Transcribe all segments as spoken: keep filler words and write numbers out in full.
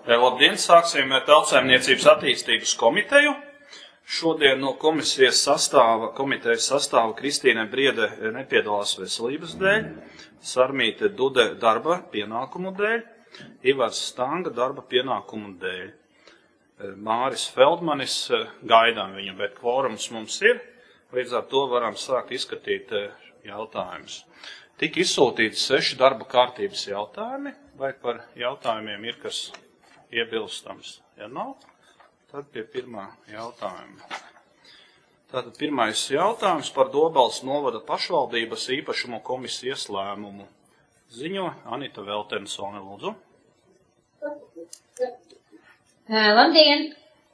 Labdien, sāksim Tautsaimniecības attīstības komiteju. Šodien no komisijas sastāva, komitejas sastāva Kristīne Briede nepiedalās veselības dēļ, Sarmīte Dude darba pienākumu dēļ, Ivars Stanga darba pienākumu dēļ. Māris Feldmanis gaidām viņu, bet kvorums mums ir, līdz ar to varam sākt izskatīt jautājumus. Tik izsūtīti seši darba kārtības jautājumi, vai par jautājumiem ir kas iebilstams? Ja nav, tad pie pirmā jautājuma. Tātad pirmais jautājums par Dobeles novada pašvaldības īpašumu komisijas lēmumu. Ziņo Anita Veltensone, lūdzu. Labdien!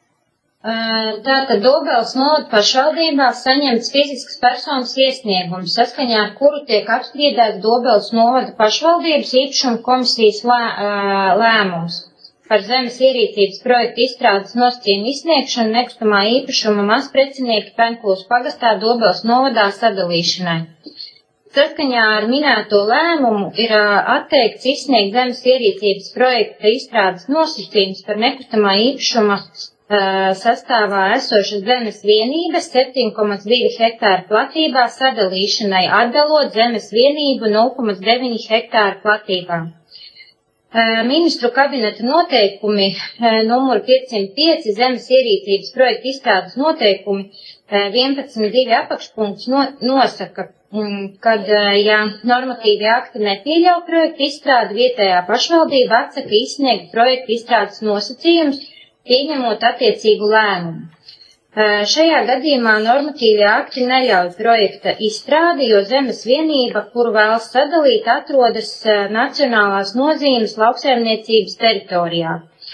Tātad Dobeles novada pašvaldībā saņemts fiziskas personas iesniegums, saskaņā ar kuru tiek apspriedēts Dobeles novada pašvaldības īpašumu komisijas lē, lēmums par zemes ierīcības projektu izstrādes nosacījumu izsniegšanu nekustamā īpašuma mazprecinieku Penkūlas pagastā Dobeles novadā sadalīšanai. Saskaņā ar minēto lēmumu ir atteikts izsniegt zemes ierīcības projekta izstrādes nosacījumus par nekustamā īpašuma sastāvā esošas zemes vienības septiņi komā divi hektāru platībā sadalīšanai, atdalot zemes vienību nulle komā deviņi hektāru platībā. Ministru kabineta noteikumi numur piecsimt pieci zemes ierīcības projekta izstrādes noteikumi vienpadsmit divi apakšpunkts nosaka, kad, ja normatīvi akti nepieļauj projekta izstrādi, vietējā pašvaldība atsaka izsniegt projekta izstrādes nosacījumus, pieņemot attiecīgu lēmumu. Šajā gadījumā normatīvie akti neļauj projekta izstrādi, jo zemes vienība, kuru vēlas sadalīt, atrodas nacionālās nozīmes lauksaimniecības teritorijā.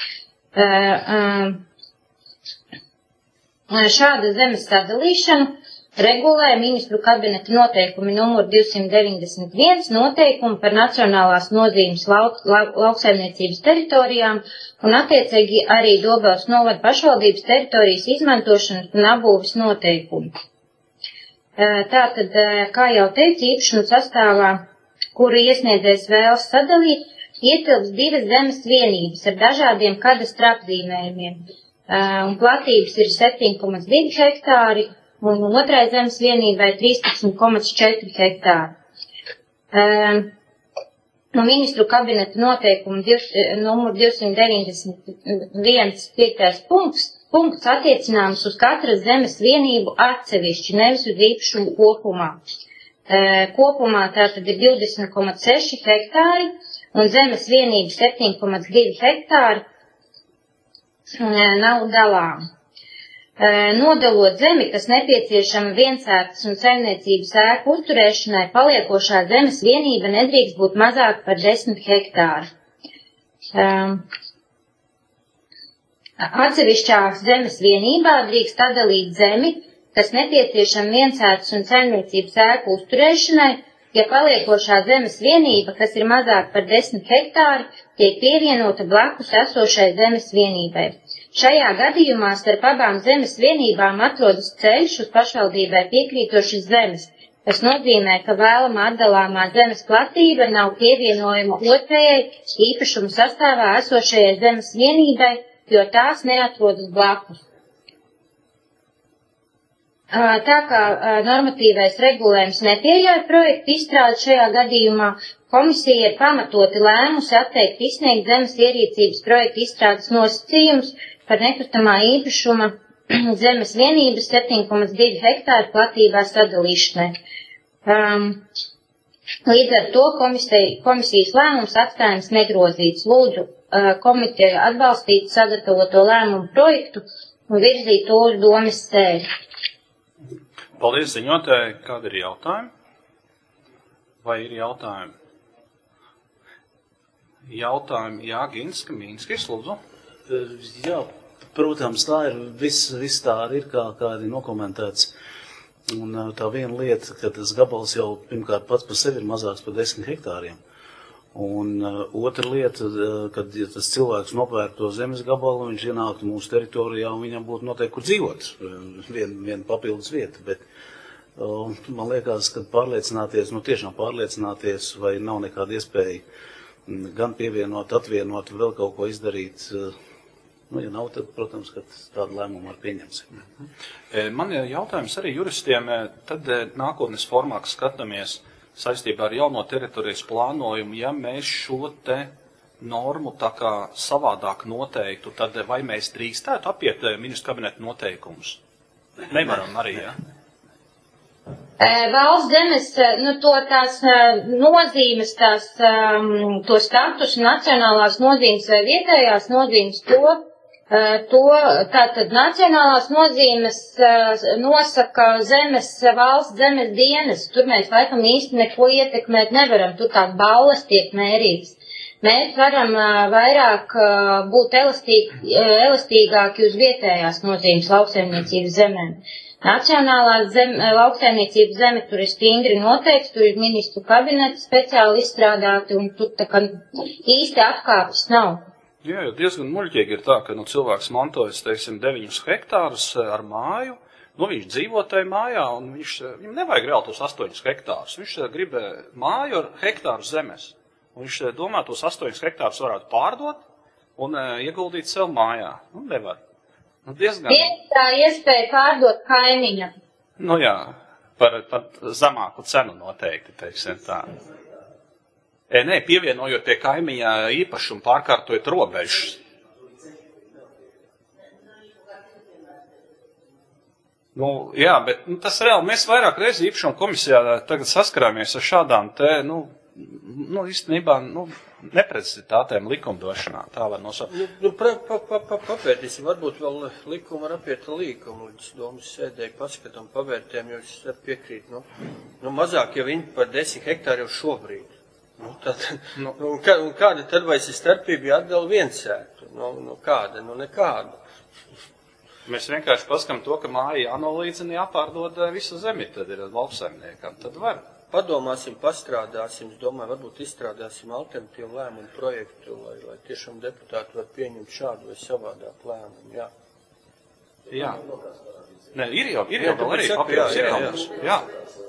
Šāda zemes sadalīšana regulē ministru kabineta noteikumi numur divsimt deviņdesmit viens noteikumi par nacionālās nozīmes lauk, lauk, lauksaimniecības teritorijām un attiecīgi arī Dobeles novada pašvaldības teritorijas izmantošanas un apbūves noteikumi. Tātad, kā jau teicu, īpašumu sastāvā, kuru iesniedzējs vēlas sadalīt, ietilps divas zemes vienības ar dažādiem kadastra apzīmējumiem. Un platības ir septiņi komā divi hektāri, un otrai zemes vienībai trīspadsmit komā četri hektāri. Um, no ministru kabineta noteikuma numur divsimt deviņdesmit viens piektais punkts, punkts attiecināms uz katras zemes vienību atsevišķi, nevis uz īpašumu kopumā. Uh, kopumā tātad ir divdesmit komā seši hektāri un zemes vienība septiņi komā divi hektāri uh, nav dalām. Nodalot zemi, kas nepieciešama viensētas un saimniecības ēku uzturēšanai, paliekošā zemes vienība nedrīkst būt mazāk par desmit hektāru. Um, atsevišķā zemes vienībā drīkst atdalīt zemi, kas nepieciešama viensētas un saimniecības ēku uzturēšanai, ja paliekošā zemes vienība, kas ir mazāk par desmit hektāri, tiek pievienota blakus esošai zemes vienībai. Šajā gadījumā starp abām zemes vienībām atrodas ceļš uz pašvaldībai piekrītošas zemes, kas nozīmē, ka vēlamā atdalāmā zemes platība nav pievienojama otrajai īpašumu sastāvā esošajai zemes vienībai, jo tās neatrodas blakus. Tā kā normatīvais regulējums nepieļauj projektu izstrādi šajā gadījumā, komisija ir pamatoti lēmusi atteikt izsniegt zemes ierīcības projektu izstrādes nosacījumus par nekustamā īpašuma zemes vienības septiņi komā divi hektāru platībā sadalīšanai. Um, līdz ar to komisija, komisijas lēmums atstājums negrozīts. Lūdzu uh, komiteju atbalstīt sagatavoto lēmumu projektu un virzīt to uz domes sēdi. Paldies ziņotēji. Kādi ir jautājumi? Vai ir jautājumi? Jautājumi, jā, Ginska, Mīnskis, lūdzu. Jā, protams, tā ir, viss, viss tā arī ir, kā, kā arī nokomentēts. Un tā viena lieta, ka tas gabals jau pirmkārt pats par sevi ir mazāks par desmit hektāriem. Un uh, otra lieta, uh, kad ja tas cilvēks nopērk to zemes gabalu, viņš ienāktu mūsu teritorijā un viņam būtu noteikti, kur dzīvot, viena vien papildus vieta. Bet uh, man liekas, ka pārliecināties, nu tiešām pārliecināties, vai nav nekāda iespēja gan pievienot, atvienot, vēl kaut ko izdarīt. Nu, ja nav, tad, protams, ka tādu lēmumu var pieņemsim. Man ir jautājums arī juristiem, tad nākotnes formā, kas skatāmies saistībā ar jauno teritorijas plānojumu, ja mēs šo te normu tā kā savādāk noteiktu, tad vai mēs drīkstētu apiet ministru kabineta noteikumus? Nevaram arī, ja? Valsts zemes, nu, to tās nozīmes, tās, to statusu, nacionālās nozīmes vai vietējās nozīmes, to, to tātad nacionālās nozīmes nosaka zemes, valsts zemes dienas. Tur mēs laikam īsti neko ietekmēt nevaram, tur tās balles tiek mērītas. Mēs varam vairāk būt elastīgi, elastīgāki uz vietējās nozīmes lauksaimniecības zemēm. Nacionālās zem, lauksaimniecības zeme tur ir stingri noteikts, tur ir ministru kabineti speciāli izstrādāti un tur tā kā īsti atkāpes nav. Jā, jo diezgan muļķīgi ir tā, ka nu, cilvēks mantojas, teiksim, deviņus hektārus ar māju, nu viņš dzīvo tajā mājā un viņš, viņam nevajag reāli tos astoņus hektārus, viņš grib māju ar hektāru zemes. Un viņš domā, tos astoņus hektārus varētu pārdot un uh, ieguldīt sev mājā. Nu, nevar. Nu, diezgan... Vietā iespēja pārdot kaimiņam. Nu jā, par, par zemāku cenu noteikti, teiksim tā. E, nē, pievienojot pie kaimiņā īpašumu pārkārtojot robežas. Nu, jā, bet nu, tas reāli, mēs vairāk reizi īpašumu komisijā tagad saskarāmies ar šādām te, nu, nu īstenībā, nu, neprecizitātēm likumdošanā, tā var nosaukt. Nu, nu pa, pa, pa, pa, papētīsim, varbūt vēl likumu ar apieta līkumu, līdz domas sēdēji paskatām, pavērtējam, jo es piekrītu, nu, nu, mazāk jau viņi par desmit hektāri jau šobrīd. Nu, tad, nu, un, kā, un kāda tad vairs ir starpība, ja atdala viensētu? Nu, nu, kāda? Nu, nekāda. Mēs vienkārši paskam to, ka māja jānolīdzina, jāpārdod visu zemi, tad ir lauksaimniekam, tad var. Padomāsim, pastrādāsim, es domāju, varbūt izstrādāsim alternatīvu lēmumu projektu, lai, lai tiešām deputāti var pieņemt šādu vai savādāku lēmumu, jā. Jā. Nē, ir jau, ir jau vēl arī papildus, ir jau, jā.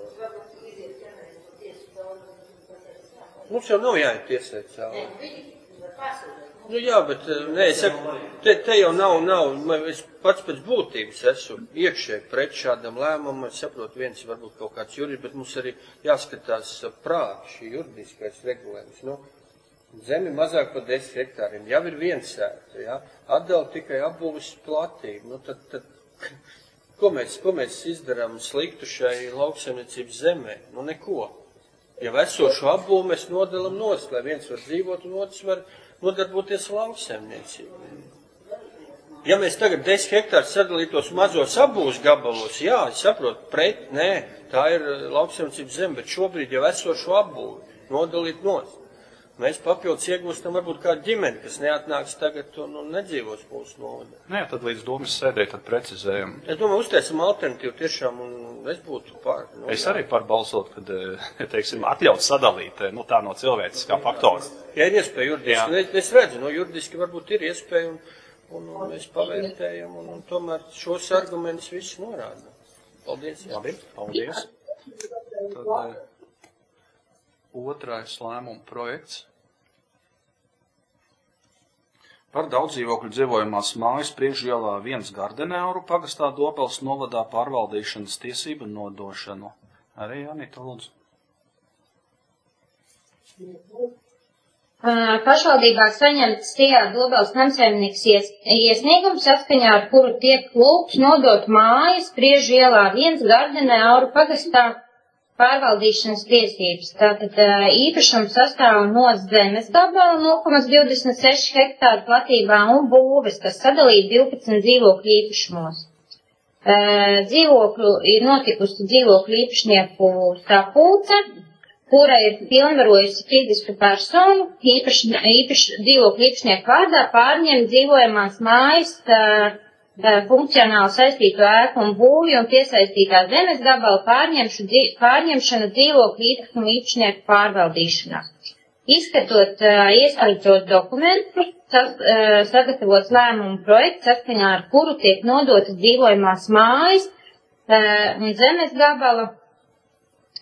Mums jau nav jāiet tiesēt cauri. Nu jā, bet, nē, es saku, te, te jau nav, nav, es pats pēc būtības esmu iekšēji pret šādam lēmumam, es saprotu, viens varbūt kaut kāds juridis, bet mums arī jāskatās prāt šī juridiskais regulējums. Nu, zemi mazāk par desmit hektāriem, jau ir viensēta, jā, atdala tikai apbūves platību, nu tad, tad, ko mēs, ko mēs izdarām sliktu šai lauksaimniecības zemē? Nu neko. Ja esošu apbūvi mēs nodalam nost, lai viens var dzīvot un otrs var nodarboties lauksaimniecību. Ja mēs tagad desmit hektārus sadalītos mazos apbūves gabalos, jā, es saprotu, pret, nē, tā ir lauksaimniecības zeme, bet šobrīd jau esošu apbūvi nodalīt nost. Mēs papildus iegūstam varbūt kādu ģimeni, kas neatnāks tagad un, un nedzīvos mūsu novadā. Nē, tad līdz domas sēdē tad precizējam. Es domāju, uztaisam alternatīvu tiešām un es būtu pār. No, es arī par balsot, kad, teiksim, atļaut sadalīt, nu tā no cilvēciskā faktora. Jā, ir iespēja juridiski. Es, es redzu, no juridiski varbūt ir iespēja un, un, un mēs pavērtējam un, un tomēr šos argumentus visus norādām. Paldies. Jā. Labi, paldies. Tad, otrais lēmuma projekts par daudzdzīvokļu dzīvojamās mājas Priežielā viens Gardenēuru pagastā Dobels novadā pārvaldīšanas tiesību nodošanu. Arī Janita, lūdzu. Pašvaldībā saņemts tajā Dobels namsaimnieks ies, iesniegums, saskaņā ar kuru tiek lūgts nodot mājas Priežielā viens Gardenēuru pagastā pārvaldīšanas tiesības. Tātad īpašums sastāv no zemes gabala nulle komats divdesmit seši hektāru platībā un būves, kas sadalīta divpadsmit dzīvokļu īpašumos. Dzīvokļu ir notikusi dzīvokļu īpašnieku sapulce, kura ir pilnvarojusi fizisku personu, īpaši, īpaši dzīvokļu īpašnieku vārdā pārņemt dzīvojamās mājas funkcionāli saistītu ēku un būvju un piesaistītā zemes gabala pārņemšana dzīvokļu īpašumu īpašnieku pārvaldīšanā. Izskatot uh, iesaistos dokumentus, sas, uh, sagatavots lēmumu projekts, saskaņā ar kuru tiek nodotas dzīvojamās mājas uh, un zemes gabala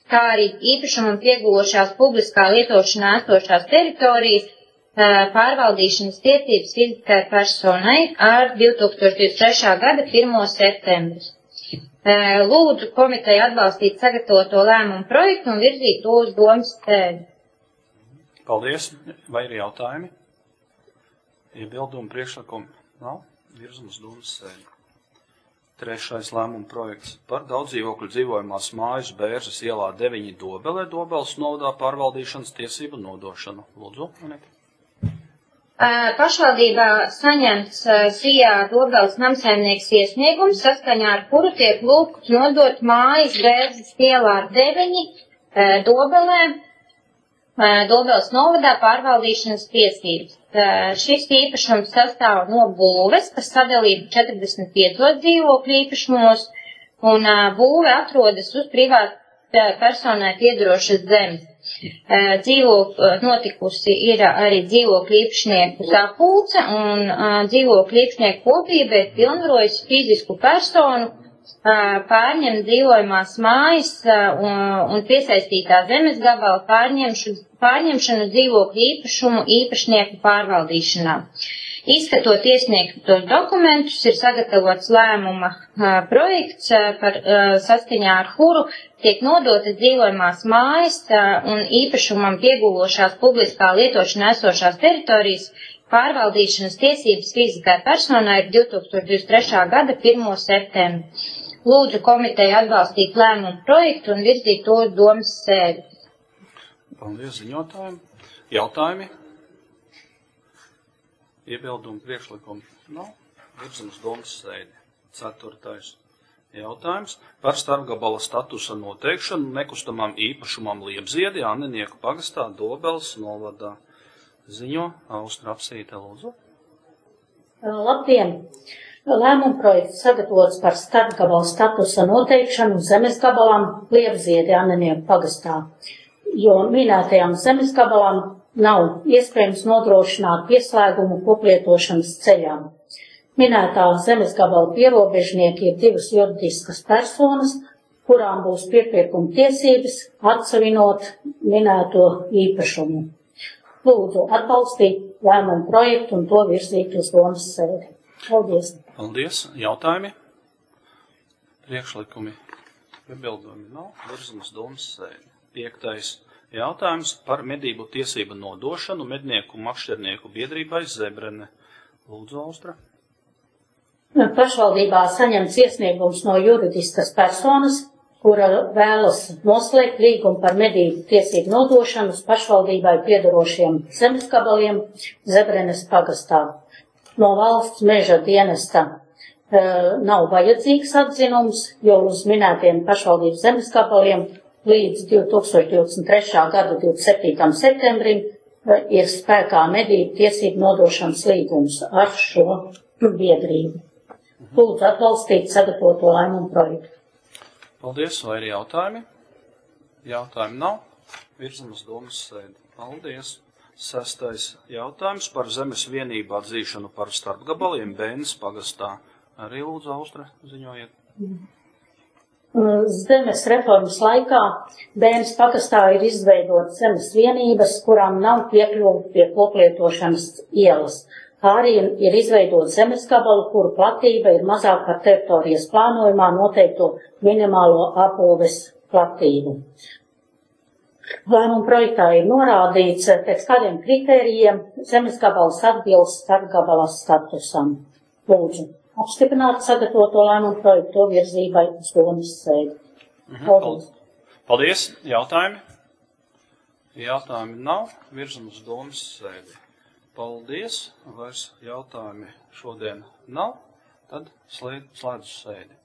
kā arī īpašumam pieguvušās publiskā lietošanā esošās teritorijas pārvaldīšanas tiesības fiziskai personai ar divtūkstoš divdesmit trešā gada pirmo septembri. Lūdzu komiteju atbalstīt sagatavoto lēmumu projektu un virzīt to uz domas sēdi. Paldies. Vai ir jautājumi? Iebildumi, priekšlikumi? Nav? Virzam uz domas sēdi. Trešais lēmuma projekts par daudzdzīvokļu dzīvojamās mājas Bērzes ielā deviņi Dobelē, Dobeles novadā pārvaldīšanas tiesību nodošanu. Lūdzu, Anita. Pašvaldībā saņemts Zijā Dobeles namsaimnieks iesniegums, saskaņā ar kuru tiek lūgts nodot mājas Bērzes ielā deviņi Dobelē, Dobeles novadā pārvaldīšanas tiesības. Šis īpašums sastāv no būves, kas sadalīta četrdesmit piecos dzīvokļu īpašumos, un būve atrodas uz privātu personai piedarošas zemes. Dzīvokļu notikusi ir arī dzīvokļu īpašnieku sapulce, un dzīvokļu īpašnieku kopība ir pilnvarojusi fizisku personu pārņemt dzīvojamās mājas un piesaistītā zemes gabala pārņemšanu dzīvokļu īpašumu īpašnieku pārvaldīšanā. Izskatot iesniegtos dokumentus, ir sagatavots lēmuma projekts, par saskaņā ar kuru tiek nodotas dzīvojamās mājas un īpašumam pieguvošās publiskā lietošanā esošās teritorijas pārvaldīšanas tiesības fiziskai personai ir divtūkstoš divdesmit trešā gada pirmo septembri. Lūdzu komiteju atbalstīt lēmumu projektu un virzīt to uz domas sēdi. Paldies ziņotājiem. Jautājumi? Iebildumi, priekšlikumi? Nav. Virzam uz domas sēdi. Ceturtais jautājums par starpgabala statusa noteikšanu nekustamām īpašumam Liepziedi Annenieku pagastā Dobeles novadā. Ziņo Austra Apsīte, lūdzu. Labdien! Lēmuma projekts sagatavots par starpgabala statusa noteikšanu zemes gabalam Liepziedi Annenieku pagastā, jo minētajām zemes gabalām nav iespējams nodrošināt pieslēgumu koplietošanas ceļām. Minētā zemes gabala pierobežnieki ir divas juridiskas personas, kurām būs piepirkuma tiesības atsevinot minēto īpašumu. Lūdzu atbalstīt lēmumu projektu un to virzīt uz domas sēdi. Paldies. Paldies. Jautājumi? Priekšlikumi? Iebildumi nav. Virzam uz domas sēdi. Piektais jautājums par medību tiesību nodošanu mednieku makšķernieku biedrībai Zebrene. Lūdzu, Austra. Pašvaldībā saņemts iesniegums no juridiskas personas, kura vēlas noslēgt līgumu par medību tiesību nodošanu uz pašvaldībai piedarošiem zemes gabaliem Zebrenes pagastā. No valsts meža dienesta e, nav vajadzīgs atzinums, jo uz minētiem pašvaldības zemes gabaliem līdz divtūkstoš divdesmit trešā gada divdesmit septītajam septembrim ir spēkā medību tiesību nodošanas līgums ar šo biedrību. Lūdzu atbalstīt sagatavoto lēmumu projektu. Paldies, vai ir jautājumi? Jautājumi nav. Virzam uz domas sēdi. Paldies. Sestais jautājums par zemes vienību atzīšanu par starpgabaliem Bēnes pagastā. Arī lūdzu, Austra, ziņojiet. Zemes reformas laikā Bēnes pagastā ir izveidotas zemes vienības, kurām nav piekļuvi pie koplietošanas ielas. Kā arī ir izveidota zemes gabala, kuru platība ir mazāk par teritorijas plānojumā noteikto minimālo apbūves platību. Lēmuma projektā ir norādīts, pēc kādiem kritērijiem zemes gabals atbilst starpgabalas statusam. Lūdzu apstiprināt sagatavoto lēmumu projektu virzībai uz domas sēdi. Paldies. Paldies. Jautājumi? Jautājumi nav. Virzam uz domas sēdi. Paldies. Vairs jautājumi šodien nav. Tad slēdz sēdi.